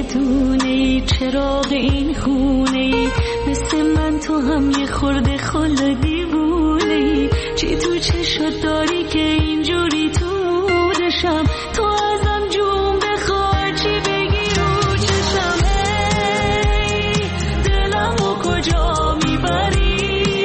یه دونه چراغ این خونه، مثل من تو هم یه خورده خل دیوونه. چی تو چشات داری که اینجوری تو مودشم؟ تو ازم جون بخواه چی بگی رو چشم؟ ای دلمو کجا میبری؟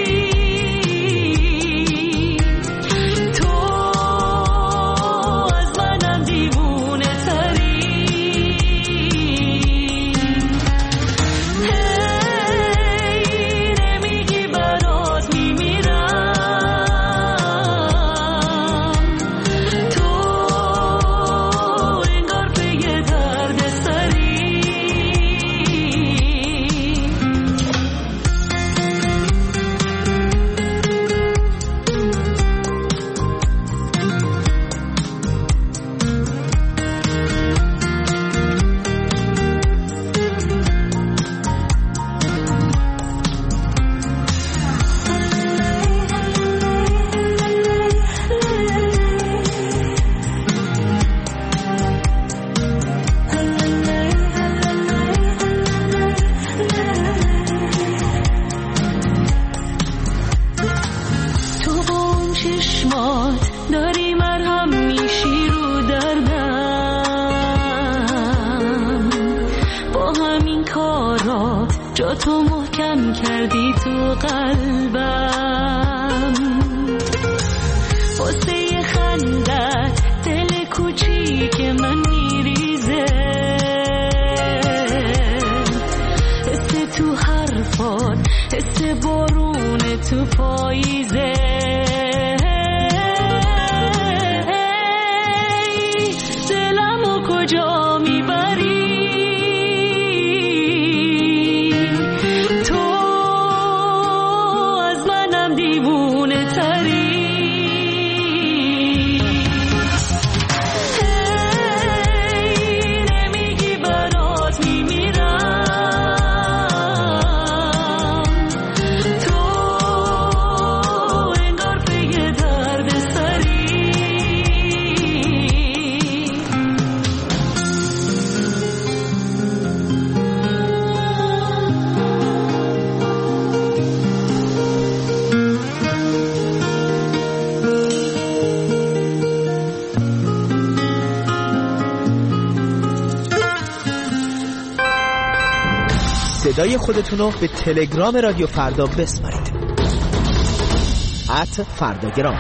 داری مرهم میشی رو دردم، با همین کارات جا تو محکم کردی تو قلبم. واسه خندت دل کوچیک من میریزه، حس تو حرفات حس بارون تو پاییزه. کجا میبری؟ تو از منم دیوونه تری. هی نمیگی برات میمیرم، تو انگار پی درد سری. صدای خودتون رو به تلگرام رادیو فردا بسپارید. @فرداگرام.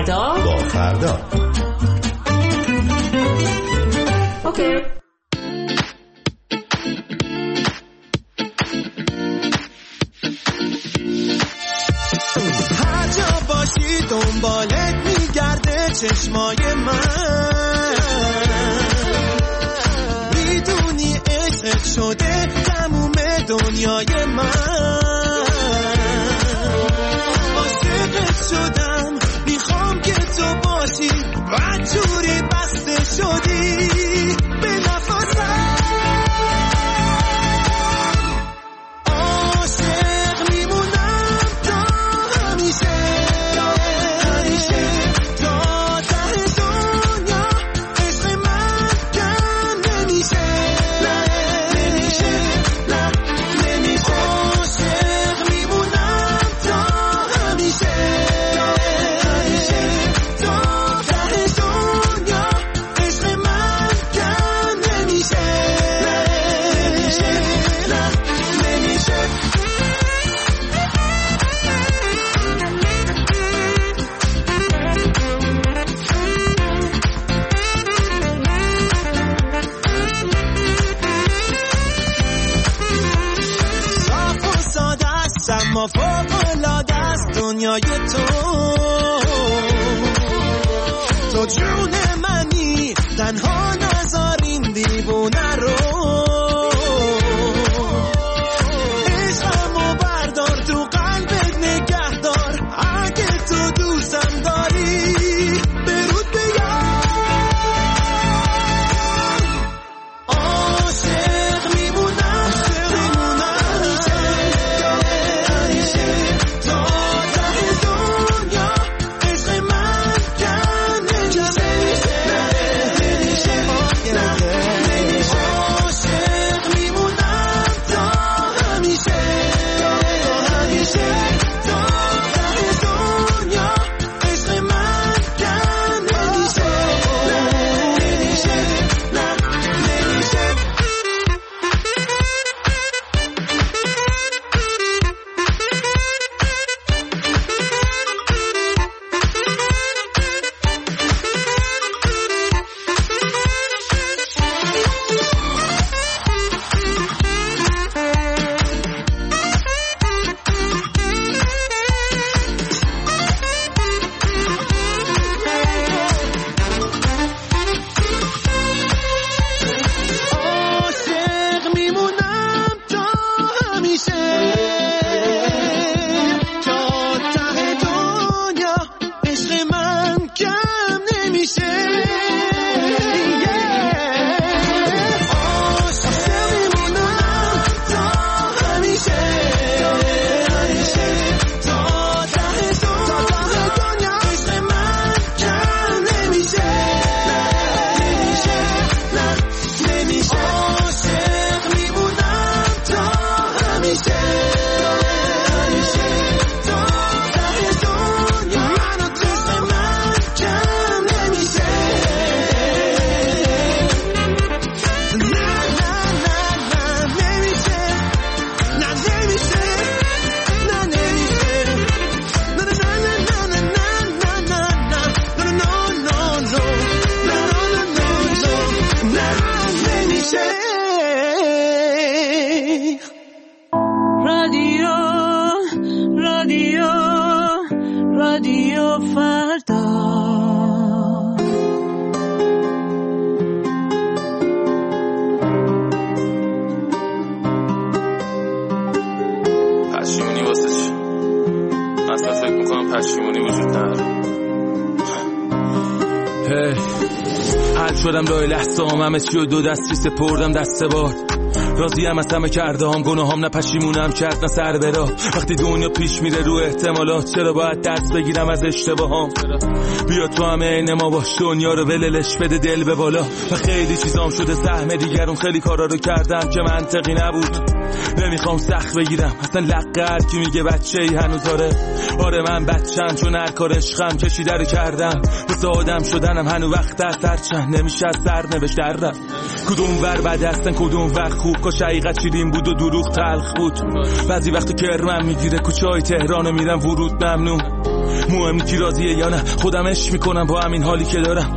فردا با فردا. اوکی. هر جا باشی دنبالت میگرده چشمای من، میدونی عشقت شده تموم دنیای من، عاشقت شدم میخوام که تو باشی و جوری بسته شدی به نفسم، عاشق میمونم تا همیشه، همیشه تا ته دنیا، عشق من کم نمیشه، نمیشه، نمیشه، عاشق میمونم تا همیشه، همیشه تا ته دنیا، عشق من کم نمیشه، نمیشه، نمیشه. صاف و ساده است اما فوق‌العاده است دنیای تو جون منی، تنها نذار این دیوونه رو، عشقمو بردار تو قلبت نگه دار، اگه تو دوستم داری برود بیار، عاشق میمونم همیشه، همیشه تا ته دنیا، عشق من کم نمیشه، نمیشه، نمیشه، عاشق میمونم تا همیشه، همیشه تا ته دنیا، عشق من کم نمیشه، نمیشه، نمیشه. عاشق میمونم تا همیشه، تا ته دنیا، عشق من کم نمیشه، عاشق میمونم تا همیشه، همیشه تا ته دنیا، عشق من کم نمیشه، نمیشه، نمیشه، عاشق میمونم تا همیشه، همیشه تا ته دنیا، منو عشق من کم نمیشه، نه نمیشه، نه نمیشه، نه نمیشه، رادیو فردا. پشیمونی واسه چی؟ اصلا فکر میکنم پشیمونی وجود نداره. حل شدم راه لحظه همه چی و دو دستی سپردم دست بار، راضیم از همه کرده هم، گناهام نه پشیمونم کرد نه سر برا، وقتی دنیا پیش میره رو احتمالات چرا باید درس بگیرم از اشتباهام، بیا تو همه عین ما باش، دنیا رو وللش بده دل به بالا، و خیلی چیزام شده سهم دیگرون، خیلی کارا رو کردم که منطقی نبود، نمیخوام سخت بگیرم اصلا لقه هر کی میگه بچه ای هنوز آره من بچم، چون هر کار عشقم کشیده رو کردم، مثل آدم شدنم هنو وقت از سرچند نمیشه از سر نوشت در رفت، کدوم ور بد هستن کدوم ور خوب، کاش حقیقت شیرین بود و دروغ تلخ بود، بعضی وقت کرمم میگیره کوچه های تهرانو میرم ورود ممنون، مهم کی راضیه یا نه، خودم عشق میکنم با همین حالی که دارم.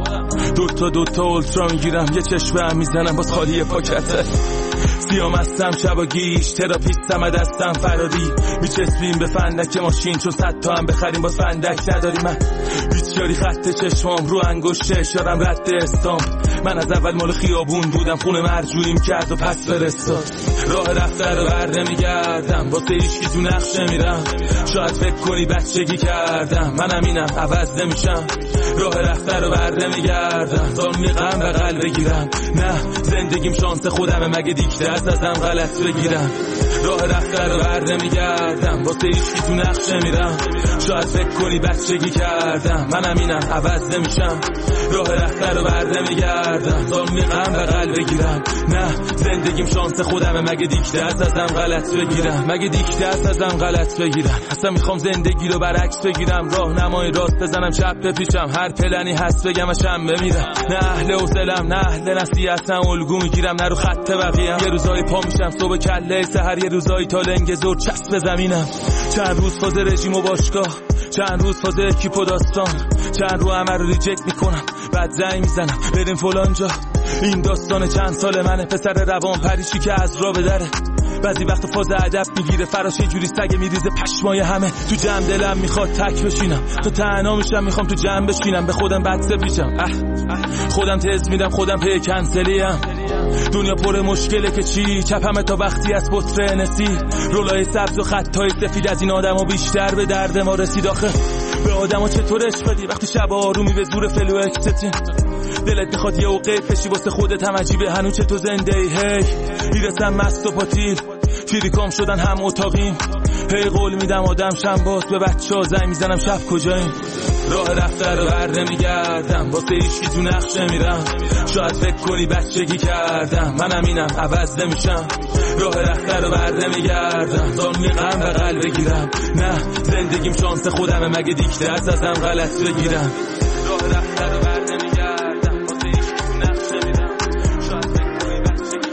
دوتا اولترا میگیرم، یه چشم هم میزنم باز خالی پاکته. سیام هستم شبا گیش، تراپیستم دستم فراری. میچسبیم به فندک ماشین چون 100 تا هم بخریم باز فندک نداری. من بیچاری خط چشمام رو انگشت اشارم رد استام. من از اول مال خیابون بودم، خونه مرجوعیم کرد و پس فرستاد. راه رفته رو بر نمیگردم، واسه هیچکی تو نقش نمیرم. شاید فکر کنی بچگی کردم، منم اینم عوض نمیشم. راه رفته رو بر نمیگردم، زانوی غم بغل بگیرم. نه زندگیم شانس خودمه، مگه دیکته ازم غلط بگیرم. راه رفته رو بر نمیگردم، واسه هیچکی تو نقش نمیرم. شاید فکر کنی بچگی کردم، منم اینم عوض نمیشم. راه رفته رو بر نمیگردم، زانوی غم بغل بگیرم. نه زندگیم شانس خودمه، مگه دیکته ازم غلط بگیرم. مگه دیکته ازم غلط بگیرم. اصلا میخوام زندگی رو برعکس بگیرم، راهنمای راست بزنم چپ بپیچم. هر پلنی هست بگم اشم بمیرم. نه اهل حوصله‌ام، نه اهل نصیحتم، الگو میگیرم نه رو خط بقیه‌ام. یه روزایی پا میشم صبح کله سحر، یه روزایی تا لنگ زور چسب زمینم. چند روز فاز رژیم و باشگاه، چند روز فاز اکیپ و داستان، چند رو همه رو ریجکت میکنم بعد زنگ میزنم بریم فلان جا. این داستان چند سال منه، پسر روان پریشی که از راه بدره. بعضی وقت فاز ادب میگیره فراش، یه جوری سگ میریزه پشمای همه. تو جمع دلم میخواد تک بشینم، تو تنها میشم میخوام تو جمع بشینم. به خودم بد پیشم، خودم تز میدم، خودم پی کنسلیم. دنیا پر مشکله که چی، چپمه تا وقتی از بطر نسی. رولای سبز و خطای سفید از این آدمو بیشتر به درد ما رسید. آخه به آدمو چطور عشق بدی وقتی شب آرومی به زور فلو اکستین. دلت میخواد یه اوقه فشی واسه خودت هم عجیبه هنو چه تو زنده ای. هی میرسم مست و پاتیل، فیریکام شدن هم اتاقیم. هی قول میدم آدم شم باز، به بچه ها زنگ میزنم شب کجاییم. راه رفته رو بر نمیگردم، واسه هیچکی تو نقش نمیرم. شاید فکر کنی بچگی کردم، منم اینم عوض نمیشم. راه رفته رو بر نمیگردم، زانوی غم بغل بگیرم. نه زندگیم شانس خودمه، مگه دیکته ازم غلط بگیرم. راه رفته رو بر نمیگردم، واسه هیچکی تو نقش نمیرم. شاید فکر کنی بچگی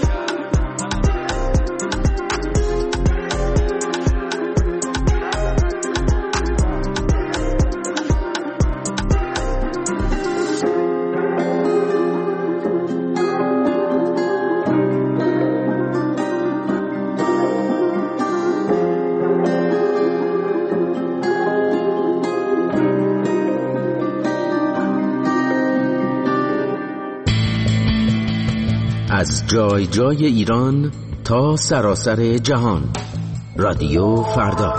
از جای جای ایران تا سراسر جهان، رادیو فردا.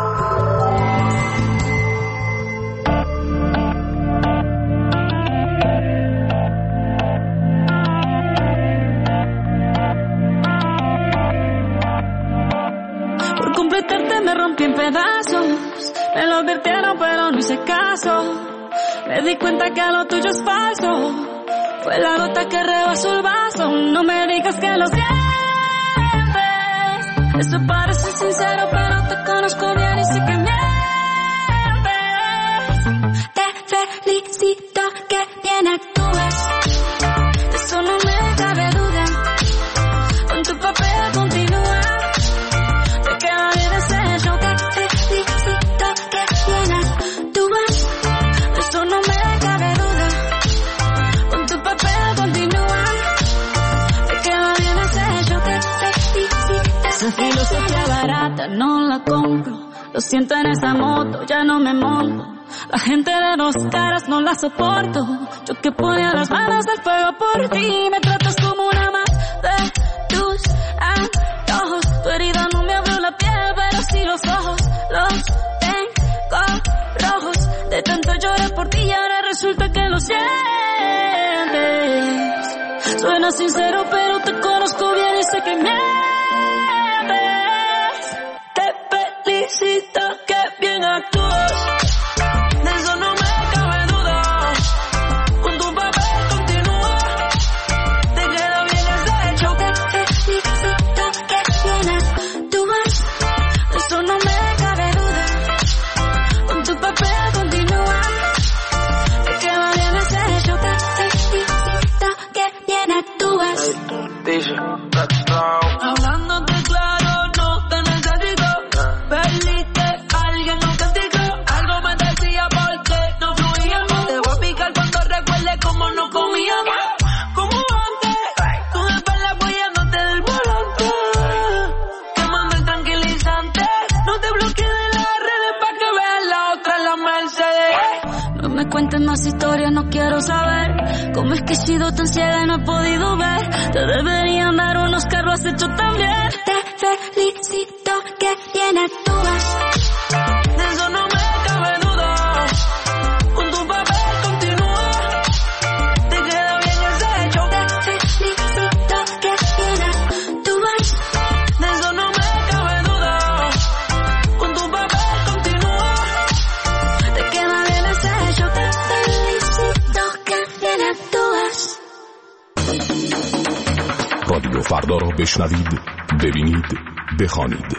Por completarte me rompí en pedazos, me lo advirtieron pero no hice caso. Me di cuenta que lo tuyo es falso, fue la gota que rebasó el vaso. No me digas que lo sientes, eso parece sincero pero te conozco bien y sé que mientes. Te felicito que bien actúas, eso no me cabe duda. Con tu papel continúa, te queda bien ese show. Te felicito que bien actúas, eso no me cabe duda. Con tu papel continúa, te queda bien ese show. Te felicito. Esa filosofía barata no la compro, lo siento en esa moto, ya no me monto. La gente de dos caras no la soporto, yo que ponía las manos al fuego por ti. Me tratas como una más de tus antojos, tu herida no me abrió la piel pero sí los ojos, los tengo rojos. De tanto lloré por ti y ahora resulta que lo sientes. Suena sincero pero te conozco bien y sé que mientes. Te felicito que bien actúas, de eso no me cabe duda. Con tu papel continúa, te queda bien ese show. Te felicito que bien actúas, de eso no me cabe duda. Con tu papel continúa, te queda bien ese show. Te felicito que bien actúas. Hablándote claro, no te necesito. Perdiste, alguien no castigo. Algo me decía porque cuentes más historias, no quiero saber cómo es que he sido tan ciega y no he podido ver. Te deberían dar un Oscar, lo has hecho tan bien. Te felicito, que bien actúas. De eso no me cabe duda. Con tu papel continúa. Te queda bien ese hecho. Te felicito, que bien actúas. De eso no me cabe duda. Con tu papel continúa. Te queda bien ese hecho. Te felicito, que bien actúas. رادیو فردا را بشنوید، ببینید، بخوانید.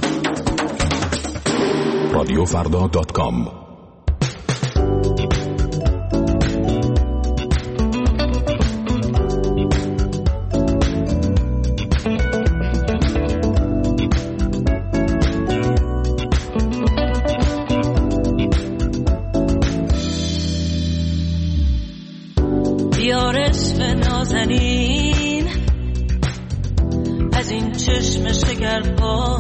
radiofrda.com. بیار عشق نازنین از این چشم شگرپا،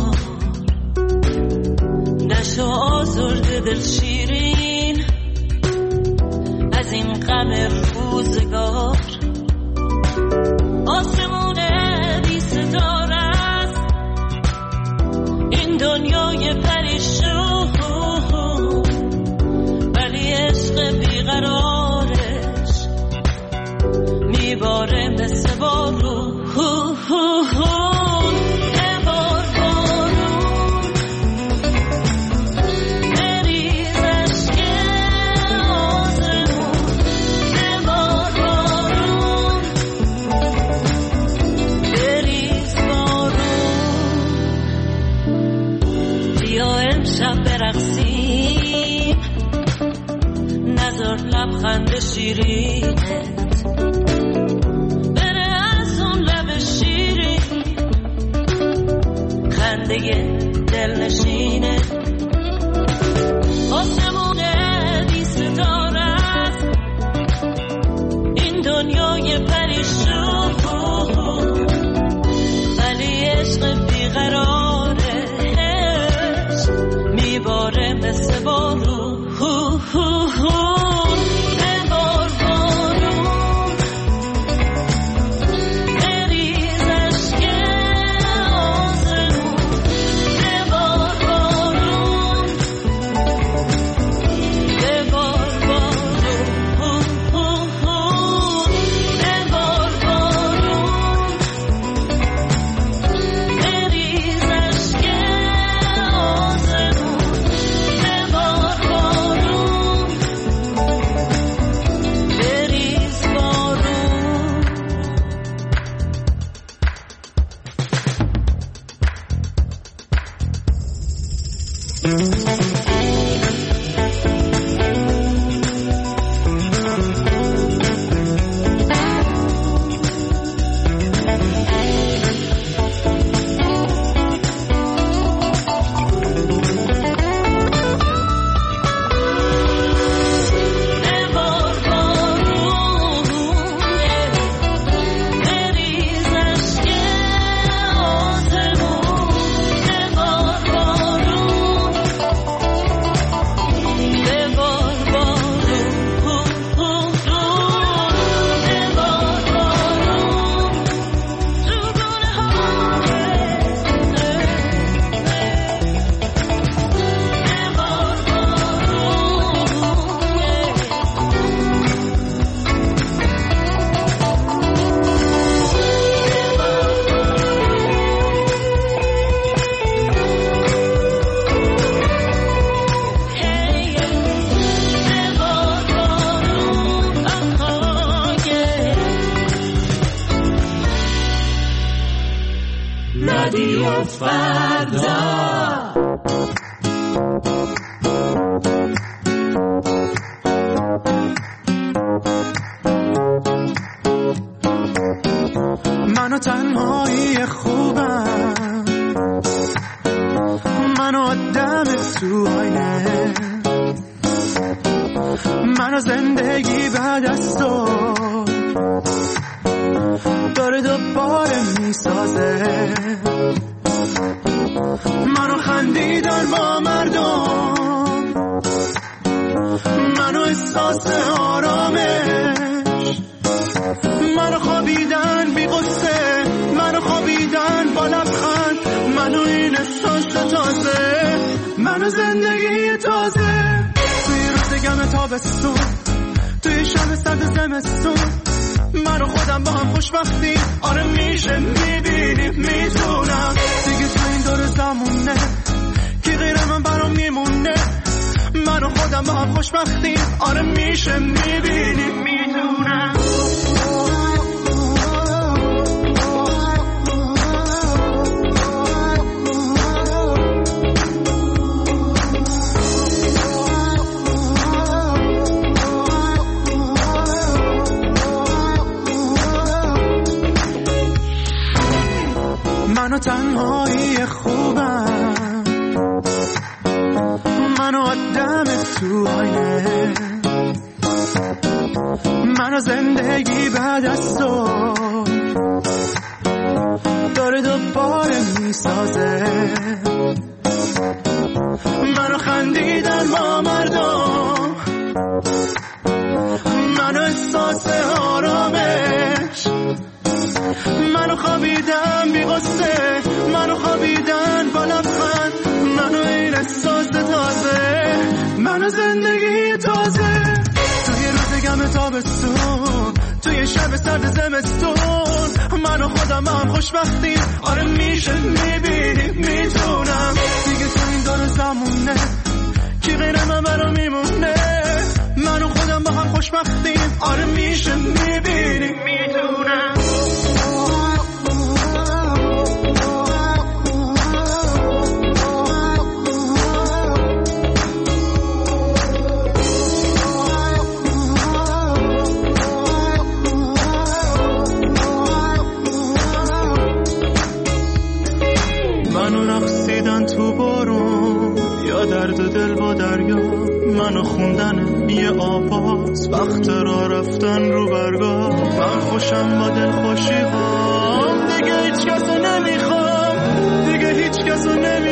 نشو آزرده دل شیرین از این غم روزگار. آسمون بی ستاره است این دنیای پریشون، ولی عشق بیقرارش میباره مثل بارون. لبخند شیرینت بره از اون لب شیرین، خنده دل نشینت. آسمون بی ستاره است این دنیای پریشون، ولی عشق بیقرارش میباره مثل بارون. رادیو فردا. منو تنهایی خوبم، منو آدم تو آینه، منو زندگی بعد از تو داره دوباره میسازه، منو خندیدن با مردم منو احساس آرامش، منو خوابیدن بی قصه، منو خوابیدن با لبخند، منو این احساس تازه، منو زندگی تازه. توی روز گم تابستون، توی شب سرد زمستون، من و خودم با هم خوشبختی. آره میشه، میبینی، میدونم دیگه تو این دور زمونه کی غیر من برام میمونه. من و خودم با هم خوشبختی. آره میشه، میبینی، میدونم. منو تنهایی خوبم، منو آدم تو آینه، منو زندگی بعد از تو داره دوباره میسازه. منو خندیدن با مردم، منو احساس آرامش، منو خوابیدم بی قصه، منو خوابیدن با لبخند، منو این احساس تازه، منو زندگی تازه. توی روز گم تابستون، توی شب سرد زمستون، منو خودم هم خوشبختیم. آره میشه، میبینی، میتونم دیگه تو این دور زمونه کی غیر من برام میمونه. منو خودم با هم خوشبختیم. آره میشه، میبینی، میتونم. تو بارون یا درد دل با دریا، منو خوندن یه آواز، وقت را رفتن رو برگاه. من خوشم با دل خوشی هام، دیگه هیچ کسو نمیخوام، دیگه هیچ کسو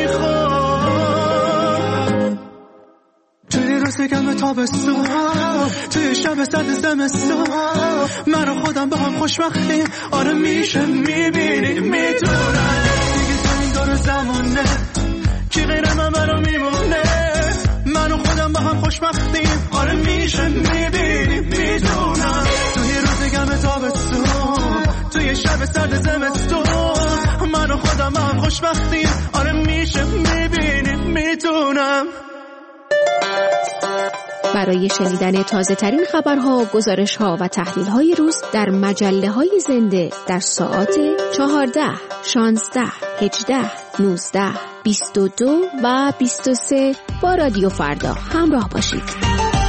نمیخوام. توی روز گم تابستون، توی شب سرد زمستون، منو خودم با هم خوشبختیم. آره میشه، میبینی، میتونم دیگه تو این دور زمونه کی غیر من برام میمونه. منو خودم با هم خوشبختیم. آره میشه، میبینی، میدونم توی روز گم تابستون، توی شب سرد زمستون، منو خودم با هم خوشبختیم. آره میشه، میبینی، میدونم. برای شنیدن تازه ترین خبرها، گزارش‌ها و تحلیل‌های روز در مجله‌های زنده در ساعات 14, 16, 18, 19, 22 و 23 با رادیو فردا همراه باشید.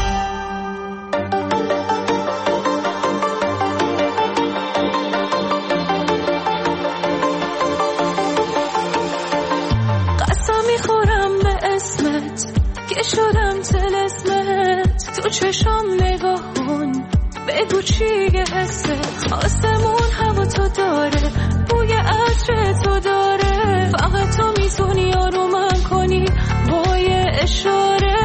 شدم طلسمت تو چشم نگاه کن، بگو چیه حست. آسمون هوا تو داره، بوی عطر تو داره، فقط تو میتونی آرومم کنی با یه اشاره.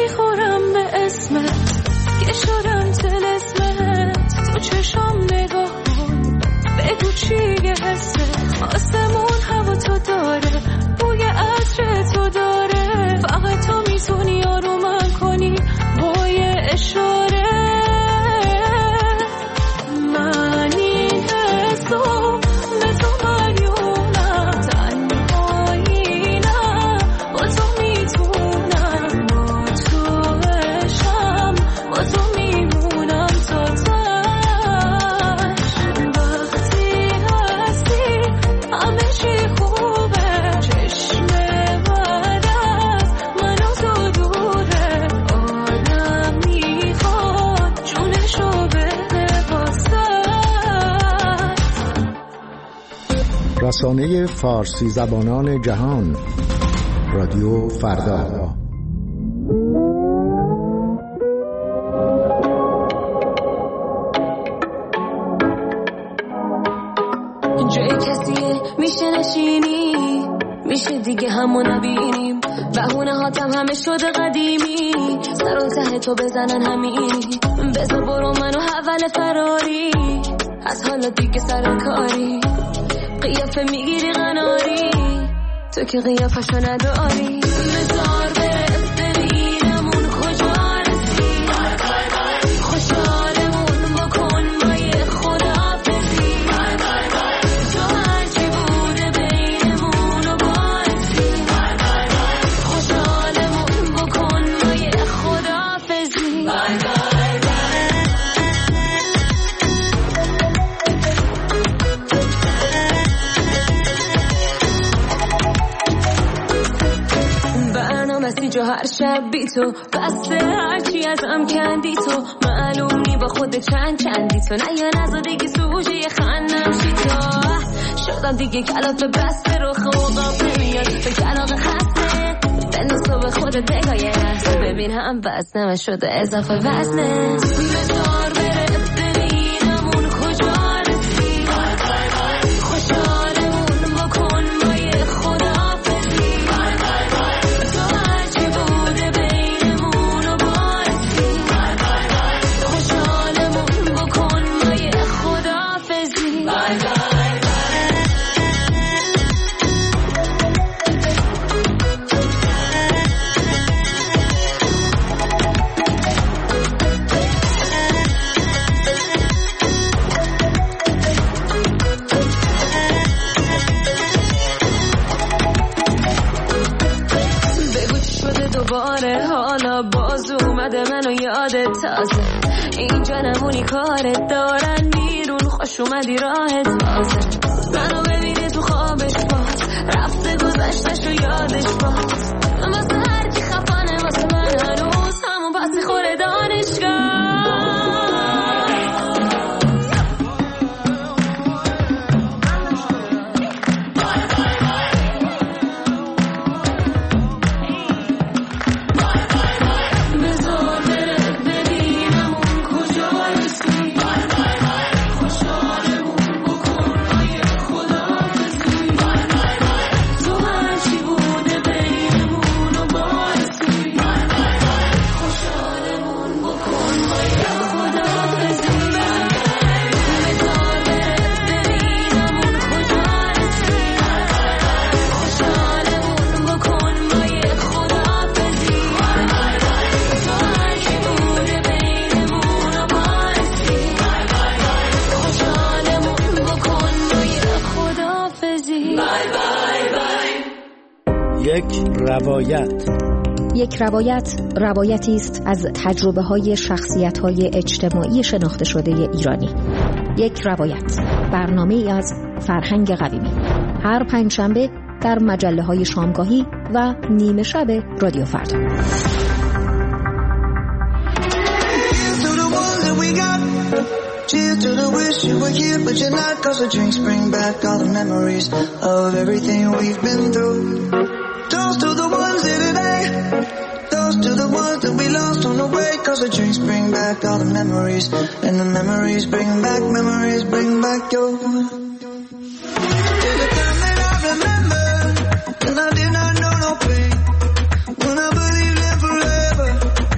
میخورم به اسمت که شدم طلسمت. تو چشم نگاه کن بگو چیه حست. آسمون هوا تو داره، بوی عطر تو داره. فقط تو میتونی آرومم کنی با یه اشاره. من این حسو به تو مدیونم، تنهایی نه با تو میتونم. با تو عشقم با تو میمونم تا تش. وقتی هستی همه چی خوبه. چشم بعد از من و تو دوره. آدم میخواد جونشو بده واسه. رسانه فارسی زبانان جهان، رادیو فردا. جای کسیه میشه نشینی، میشه دیگه همو نبینیم. بهونه هاتم همه شده قدیمی، سر و ته تو بزنن همینی. بذار برو منو حول فراری، از حالا دیگه سر کاری. قیافه میگیری قناری، تو که قیافشو نداری. بذار بره ببینمون کجا رسی. خوشحالمون بکن با یه خداحافظی. تو هرچی بوده بینمون رو باعثی. خوشحالمون بکن با یه خداحافظی. جو هر شب بی تو بسته، هرچی ازم کندی تو. معلومی با خود چندی تو. نه یا نزا دیگه سوژه خندم شی تو. شدم دیگه کلافه بسته رو خواب نمیاد. به کلاق خسته بنداز تو به خودت نگاه نفسه. ببین هم بسته شده اضافه وزنه. بذار بره ببینمون کجا رسی. خوشحالمون بکن با یه خداحافظی. دوباره حالا باز اومده منو یادت تازه. اینجا نمونی کارت دارن بیرون، خوش اومدی راهت تازه. منو ببینه تو خوابش باز، رفته گذشتش رو یادش باز. واسه هرکی خفانه واسه من هنوز همون پس میخوره دانشگاه. یک روایت روایتی است از تجربه‌های شخصیت‌های اجتماعی شناخته شده ایرانی. یک روایت، برنامه‌ای از فرهنگ قویمی، هر پنجشنبه در مجله‌های شامگاهی و نیمه شب رادیو فردا. Cheers to the wish you were here but you're not, 'cause the drinks bring back all the memories of everything we've been through. Toast to the ones here today, toast to the ones that we lost on the way, 'cause the drinks bring back all the memories, and the memories bring back you. There's a time that I remember, and I did not know no pain, when I believed in forever.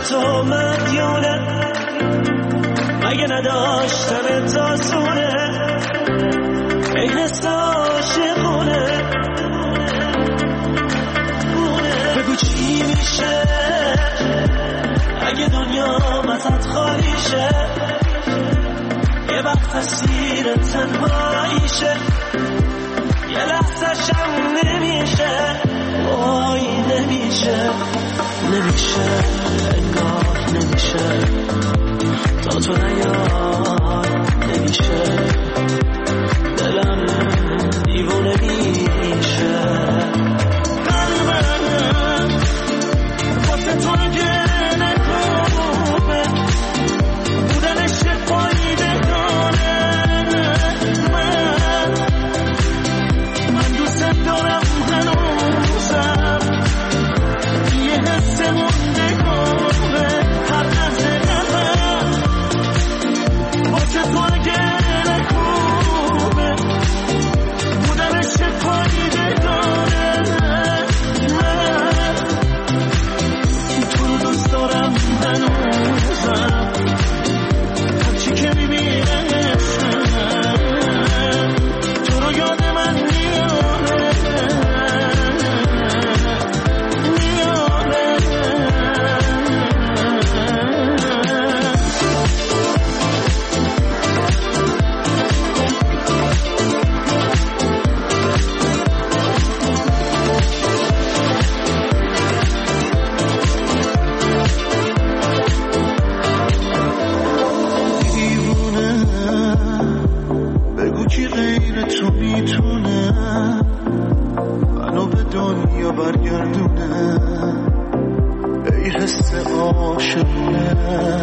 تو مدیونه مگه نداشتن تاسونه ای حس عاشقونه بگو چی میشه اگه دنیا ازت خالی شه یه وقت اسیر تنهاییشه یه لحظه شم نمیشه وای نمیشه انگار نمیشه تا تو نیای نمیشه دلم دیوونه میشه قلبم واسه تو گله خوبه بودنش فایده داره من دوست دارم هنوزم یه حس مونده گمه هر لحظه قلبم واسه تو گله خوبه بودنش فایده داره من تو رو دوست دارم هنوزم هرچی که میبینمشم تو رو یاد من میاره بگو کی غیر تو میتونه منو به دنیا برگردونه ای حس عاشقونه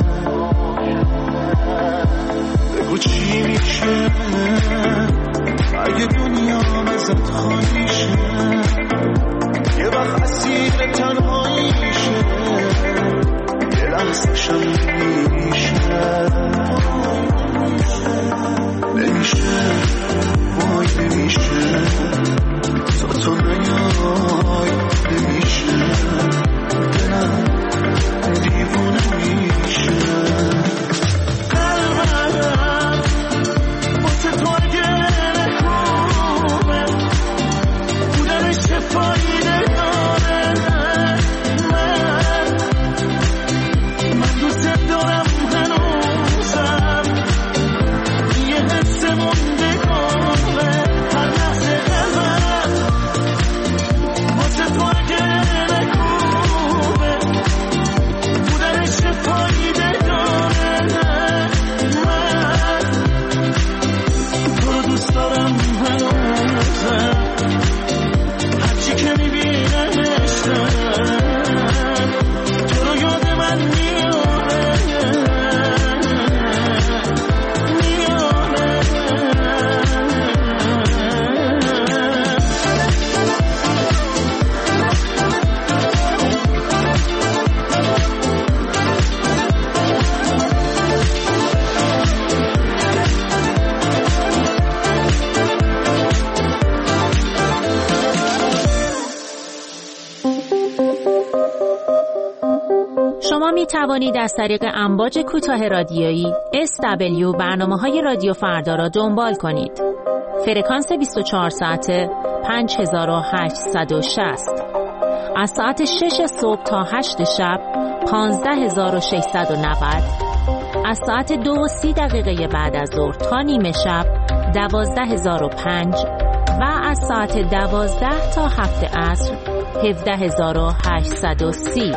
بگو چی میشه اگه دنیا ازت خالی شه یه وقت اسیر تنهایی شه یه لحظه شم نمیشه وای نمیشه تو نیای نمیشه دلم دیوونه میشه قلبم واسه تو گله خوبه بودنش فایده داره من دوست دارم هنوزم یه حس مونده گمه هر لحظه قلبم واسه تو گله خوبه بودنش فایده داره من تو رو دوست دارم هنوزم هرچی که میبینمشم تو رو یاد من میاره شما می توانید از طریق امواج کوتاه رادیویی SW برنامه‌های رادیو فردا را دنبال کنید. فرکانس 24 ساعته 5860. از ساعت 6 صبح تا 8 شب 15690. از ساعت 2:30 بعد از ظهر تا نیمه شب 12005 و از ساعت 12 تا 7 عصر 17830.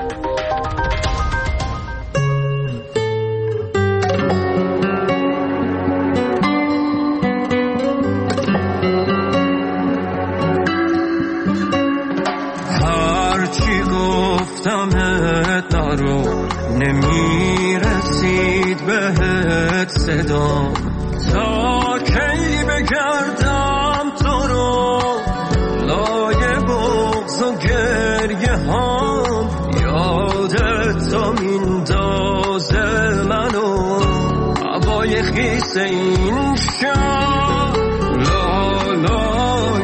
نمیرسید بهت صدا تا کی بگردم تو رو لای بغض و گریه هم یادت تا میندازه منو هوای خیس این شب لالای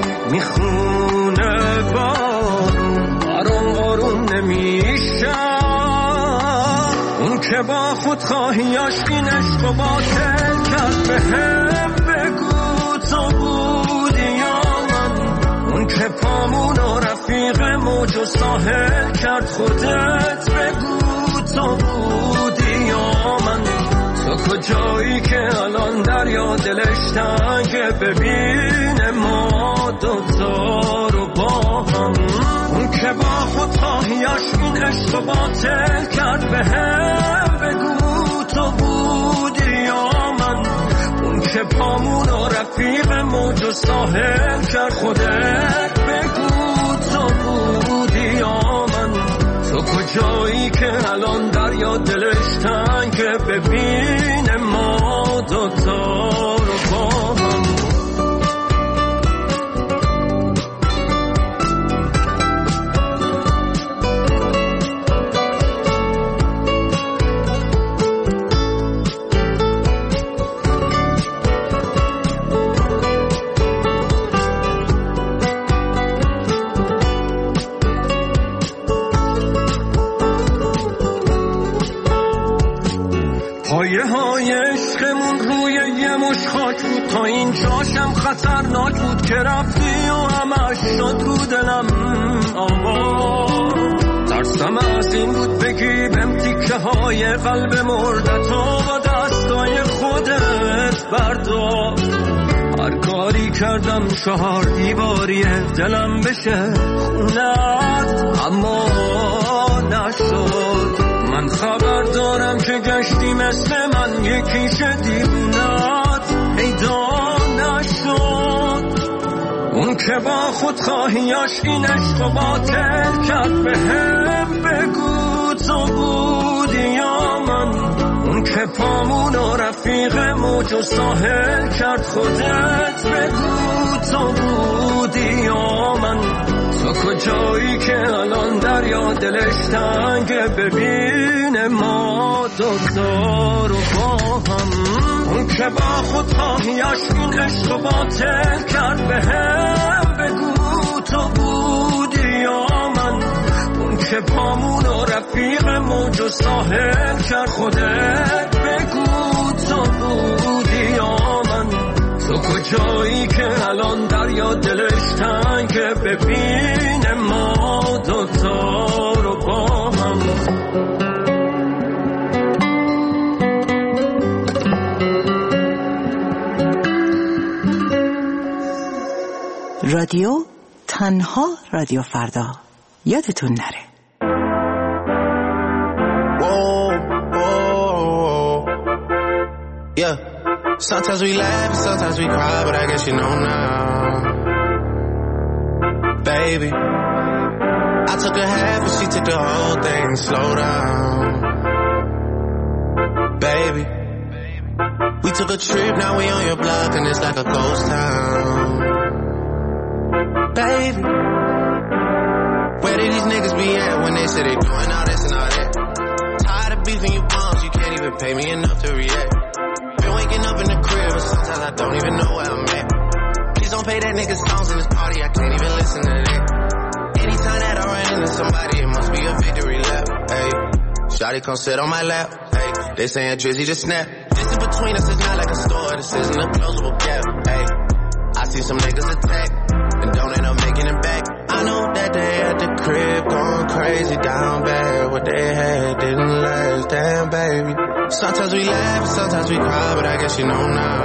میخونه بارون آروم آروم نمیشم خودخواهیاش این عشق و باطل کرد بهم بگو تو بودی یا من اون که پامون و رفیق موج و ساحل کرد خودت بگو تو بودی یا من تو کجایی که الان دریا دلش تنگه ببینه ما دوتا رو با هم اون که با خودخواهیاش این عشق و باطل کرد بهم بگو تو بودی یا من اون که پامون و رفیق موج و ساحل کرد خودت بگو تو بودی یا من تو کجایی که الان دریا دلش تنگه ببینه ما دوتا رو با هم پایه های عشقمون روی یه مش خاک بود تا این جاشم خطرناک بود که رفتی و همش شد رو دلم آوا ترسم از این بود بگی بهم تیکه های قلب مردتو با دستای خودت بردار هر کاری کردم 4 دیواریه دلم بشه خونت اما نشد من خبر دارم که گشتی مثل من یکیش دیوونت پیدا نشد اون که با خودخواهیاش این عشق و باطل کرد بهم بگو تو بودی یا من اون که پامون و رفیق موج و ساحل کرد خودت بگو تو بودی یا من تو کجایی که الان دریا دلش تنگه ببینه ما دوتا رو با هم اون که با خودخواهیاش این عشق و باطل کرد بهم بگو تو بودی یا من اون که پامون و رفیق موج و ساحل کرد خودت بگو تو بودی یا من تو کجایی که الان دریا دلش تنگه ببینه ما دوتا رو با هم رادیو تنها رادیو فردا یادتون نره Yeah, sometimes we laugh and sometimes we cry, but I guess you know now. Baby, I took a half and she took the whole thing. Slow down. Baby, we took a trip, now we on your block and it's like a ghost town. Baby, where did these niggas be at when they say they doing all this and all that? Tired of beefing you bums, you can't even pay me enough to react. Waking up in the crib, but sometimes I don't even know where I'm at. Please don't play that nigga songs in this party, I can't even listen to that. Anytime that I run into somebody, it must be a victory lap. Hey, shawty come sit on my lap. Hey, they saying Drizzy just snap. This is between us, it's not like a store, this isn't a closable gap. Hey, I see some niggas attack and don't end up making it back. I know that they at the crib going crazy down bad. What they had didn't last, damn baby. Sometimes we laugh, sometimes we cry, but I guess you know now.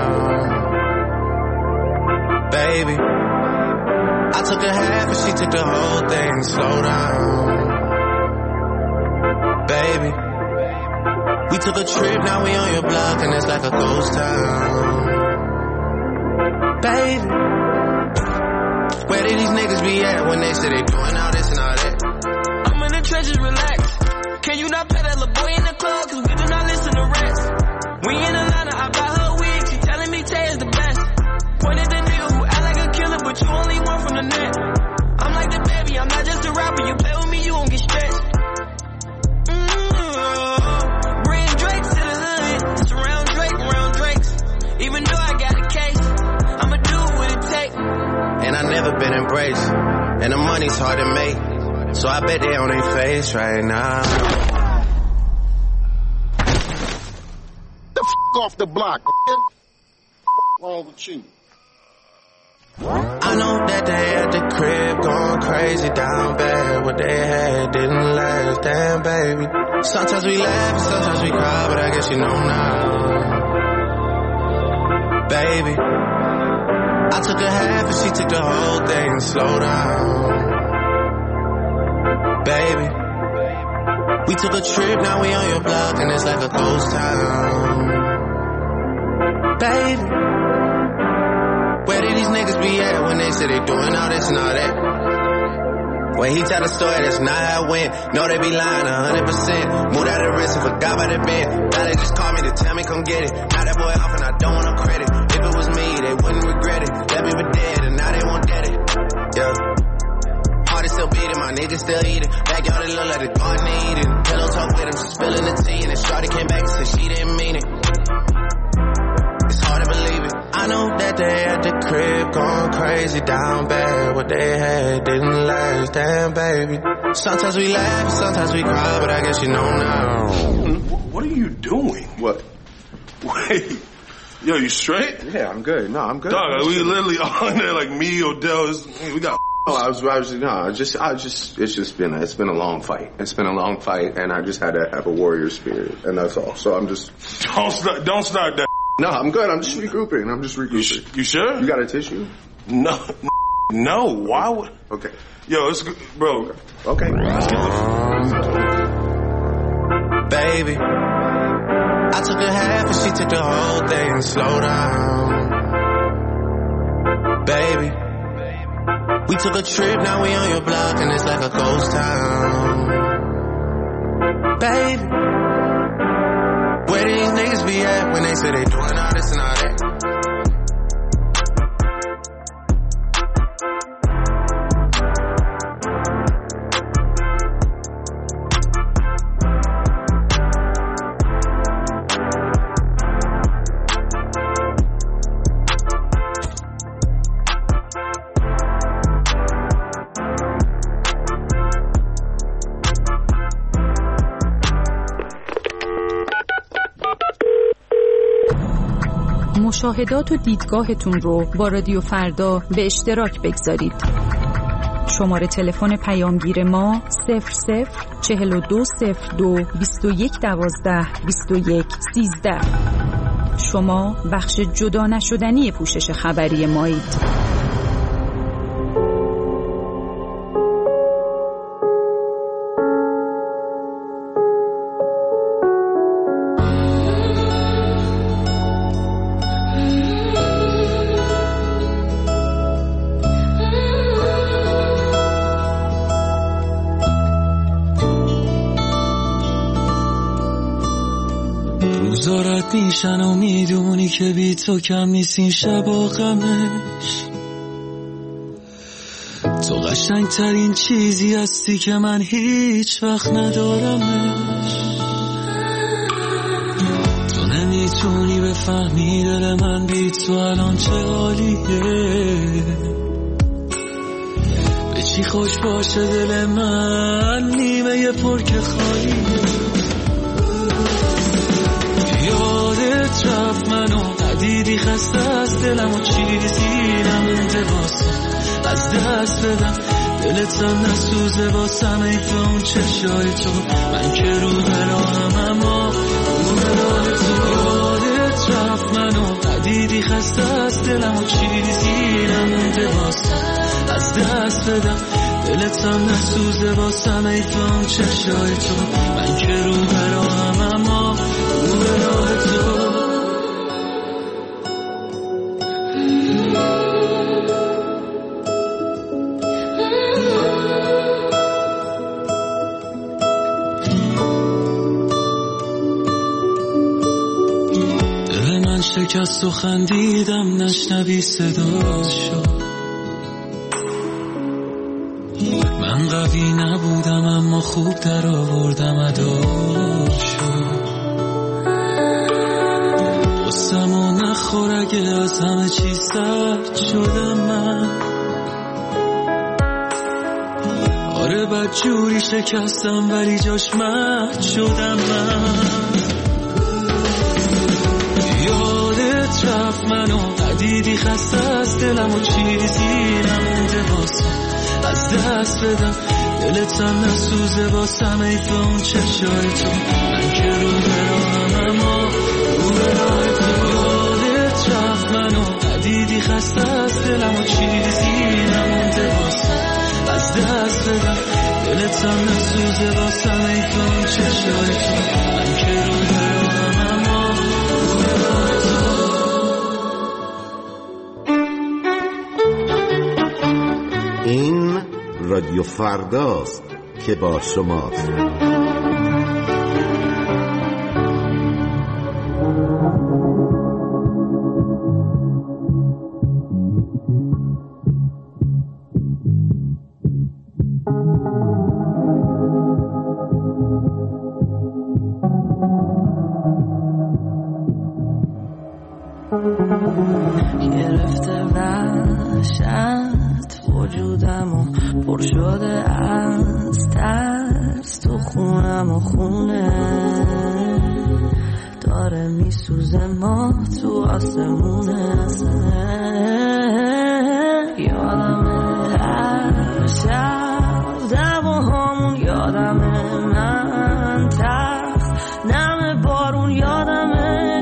Baby, I took a half and she took the whole thing. Slow down. Baby, we took a trip, now we on your block and it's like a ghost town. Baby, where did these niggas be at when they say they doing all this and all that? I'm in the trenches, relax. Can you not play that little boy in the club? Cause we do not listen to rats. We in Atlanta, I buy her wig. She telling me Tay is the best. Pointed the nigga who act like a killer, but you only one from the net. I'm like the baby, I'm not just a rapper. You play with me, you won't get stretched. Bring Drake to the hood. Surround Drake, round Drakes. Even though I got a case, I'ma do what it takes. And I never been embraced. And the money's hard to make. So I bet they on their face right now. off the block. Wrong with you? I know that they at the crib going crazy down bad. What they had didn't last, damn baby. Sometimes we laugh and sometimes we cry, but I guess you know now. Baby, I took a half and she took the whole thing. Slow down. Baby, we took a trip, now we on your block and it's like a ghost town. Baby, where did these niggas be at when they say they doing all this and all that? When he tell the story, that's not how it went. No, they be lying 100%. Moved out of the wrist and forgot about the bed. Now they just call me to tell me come get it. Now that boy off and I don't want no credit. If it was me, they wouldn't regret it. Left me for dead and now they won't get it. Yeah. Heart is still beating, my niggas still eating. Backyard it look like the garden eating. Pillow talk with him, spilling the tea. And then shorty came back and said she didn't mean it. It's hard to believe it. I know that they at the crib going crazy down bad. What they had didn't last, damn baby. Sometimes we laugh, sometimes we cry, but I guess you know now. What are you doing? What? Wait. Yo, you straight? Yeah, I'm good. No, I'm good. Dog, we literally on there like me, Odell. We got. It's been a long fight. It's been a long fight, and I just had to have a warrior spirit, and that's all. So I'm just. Don't start that. No, I'm good. I'm just regrouping. You sure? You got a tissue? No. Why would? Okay. Yo, it's bro. Okay. Baby, I took a half and she took the whole thing. Slow down. Baby, we took a trip, now we on your block and it's like a ghost town. Baby, where these niggas be at when they say they doing all this and all that? مشاهدات و دیدگاهتون رو با رادیو فردا به اشتراک بگذارید. شماره تلفن پیامگیر ما 00420221122113. شما بخش جدا نشدنی پوشش خبری مایید. روزارت میشن و میدونی که بی تو کم نیستین شب و غمش. تو قشنگ ترین چیزی هستی که من هیچ وقت ندارمش. تو نمیتونی بفهمی دل من بی تو الان چه حالیه. به چی خوش باشه دل من نیمه پر که خالیه. یادت رفت منو ندیدی خسته از دلم و چیزی نمونده واسم از دست بدم. دلت هم نسوزه واسم ایف اون چشای تو. من که رو براهم اما رو براه تو. یادت رفت منو ندیدی خسته از دلم و چیزی نمونده واسم از دست بدم. دلت هم نسوزه واسم ایف اون چشای تو. من که رو براهم اما رو براه تو. دل من شکست و خندیدم نشنوی صداشو. من قوی نبودم اما خوب در آوردم اداشو. قصم و نخور اگه از همه چی سرد شدم من. آره بد جوری شکستم ولی جاش مهد شدم من. یادت رفت منو ندیدی، خسته از دلم و چیزی نمونده واسم از دست بدم، دلت هم نسوزه واسم ایفه اون چشای تو، من که رو براهم اما رو برای تو. یادت رفت منو ندیدی، خسته از دلم و چیزی نمونده واسم از دست بدم، دلت هم نسوزه واسم ایفه اون چشای تو، من که رو براهم اما رو برای تو. این رادیو فرداست که با شماست. گرفته وحشت وجودم و پر شده از ترس، تو خونم و خونه داره میسوزه، ما تو آسمونه. یادمه هر شب دعواهامون، یادمه من تخت نم بارون، یادمه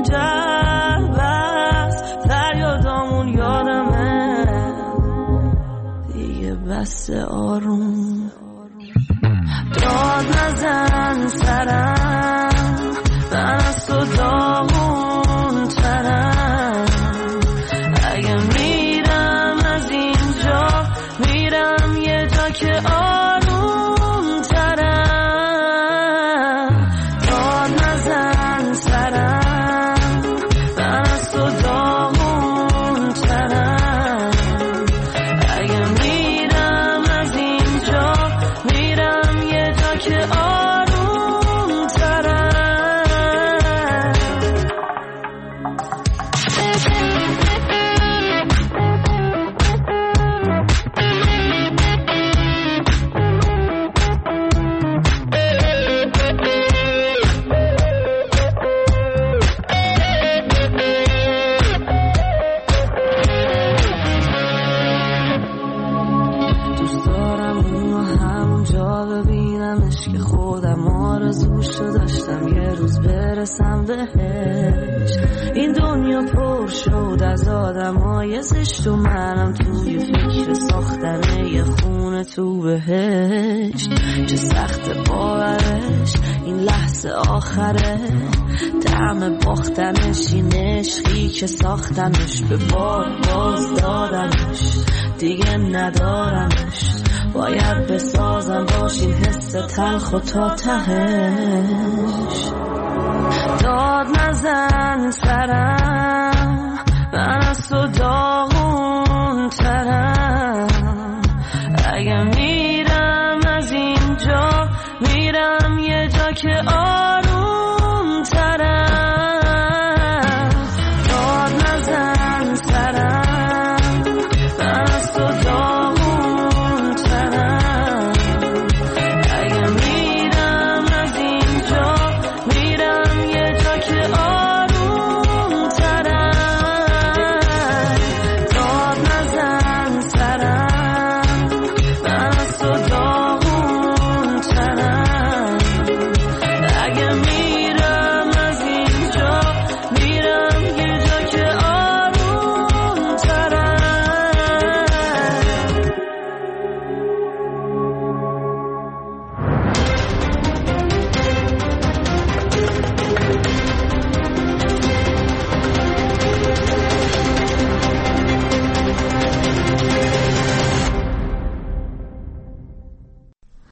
فریادامون، یادمه دیگه بس آروم. داد نزن سرم، من از تو داغون ترم، اگه میرم از اینجا میرم یه جا که آروم ترم. داد نزن سرم، من از تو داغون ترم، اگه میرم از اینجا میرم یه جا که آروم ترم. دوست دارم اونو همونجا ببینمش که خودم آرزوشو داشتم یه روز برسم بهش. این دنیا پر شد از آدمای زشت و منم توی فکر ساختن یه خونه تو بهشت. چه سخت باورش این لحظه آخره، طعم باختنش این عشقی که ساختنش، به بار باز دادنش دیگه ندارمش، باید بسازم باش این حس تلخ و تا تهش. داد نزن سرم، من از تو داغون ترم، اگه میرم از اینجا میرم یه جا که